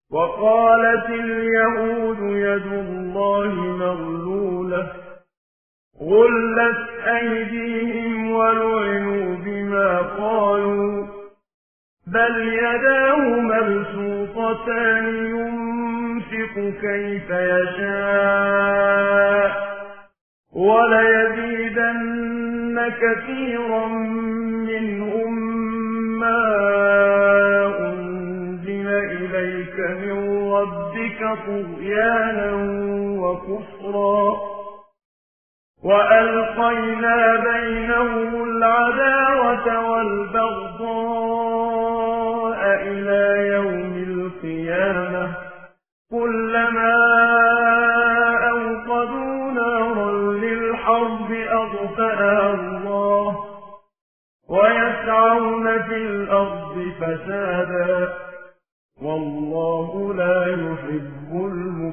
وقالت اليهود يد الله مغلولة غلت أيديهم ولعنوا بما قالوا بل يداه مبسوطتان ينفق كيف يشاء وليزيدن كثيرا منهم ما أنزل إليك من ربك طغيانا وكفرا وألقينا بينهم العداوة والبغضاء إلى يوم القيامة كلما أوقدوا نارا للحرب أطفأها الله ويسعون في الأرض فسادا والله لا يحب المفسدين